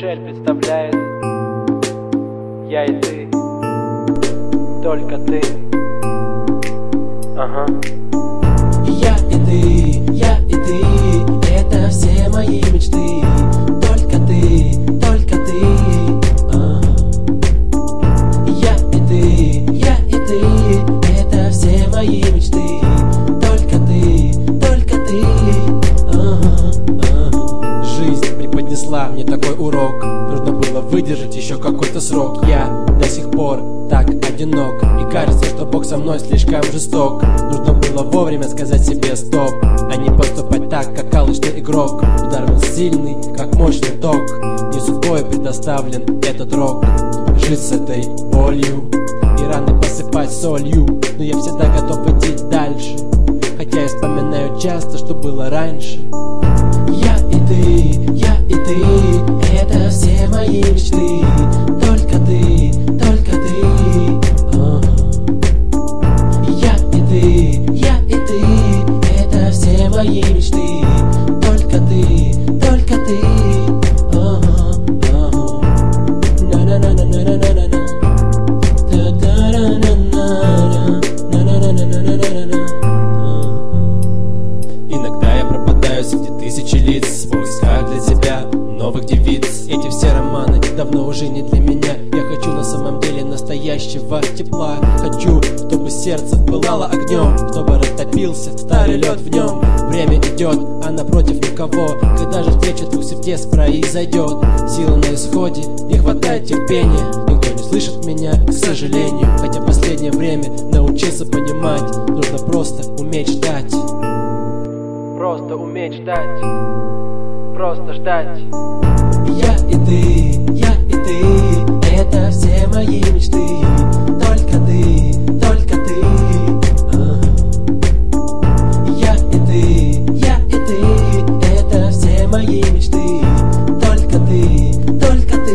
Мишель представляет Я и ты, только ты. Ага. Я и ты, это все мои мечты. Только ты, только ты. Я и ты, это все мои мечты. Только ты. Жизнь преподнесла мне такой урок. Нужно было выдержать еще какой-то срок. Я до сих пор так одинок, и кажется, что Бог со мной слишком жесток. Нужно было вовремя сказать себе стоп, а не поступать так, как алчный игрок. Удар был сильный, как мощный ток. Не судьбой предоставлен этот рок. Жить с этой болью и раны посыпать солью, но я всегда готов идти дальше, хотя я вспоминаю часто, что было раньше. Я и ты, это все мои мечты. Только ты, только ты. Я и ты, это все мои мечты. Только ты, только ты. Иногда я пропадаю среди тысячи лиц в поисках для себя новых девиц. Эти все романы давно уже не для меня. Я хочу на самом деле настоящего тепла. Хочу, чтобы сердце пылало огнем, чтобы растопился старый лед в нем. Время идет, а напротив никого. Когда же встреча двух сердец произойдет? Сила на исходе, не хватает терпения. Никто не слышит меня, к сожалению. Хотя последнее время научился понимать, нужно просто уметь ждать. Просто уметь ждать, просто ждать. Я и ты, это все мои мечты. Только ты, только ты. Я и ты, это все мои мечты. Только ты, только ты.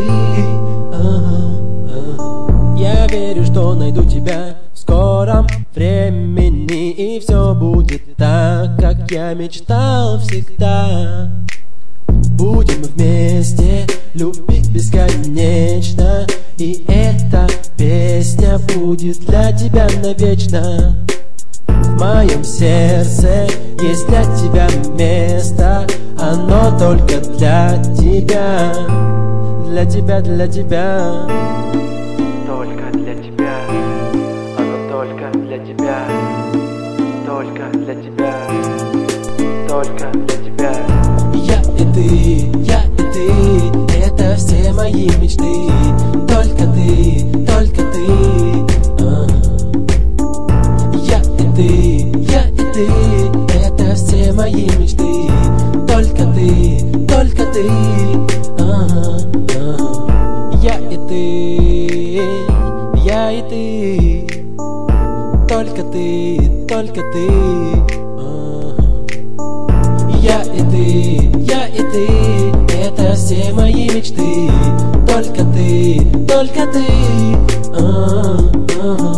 Я верю, что найду тебя в скором времени, и все будет так, как я мечтал всегда. Будем вместе любить бесконечно, и эта песня будет для тебя навечно. В моем сердце есть для тебя место, оно только для тебя, для тебя, для тебя. Только для тебя, оно только для тебя, только для тебя, только для тебя. Я и ты, это все мои мечты. Только ты, только ты. Я и ты, это все мои мечты. Только ты, только ты. Я и ты, только ты, только ты. Я и ты, это все мои мечты. Только ты, только ты.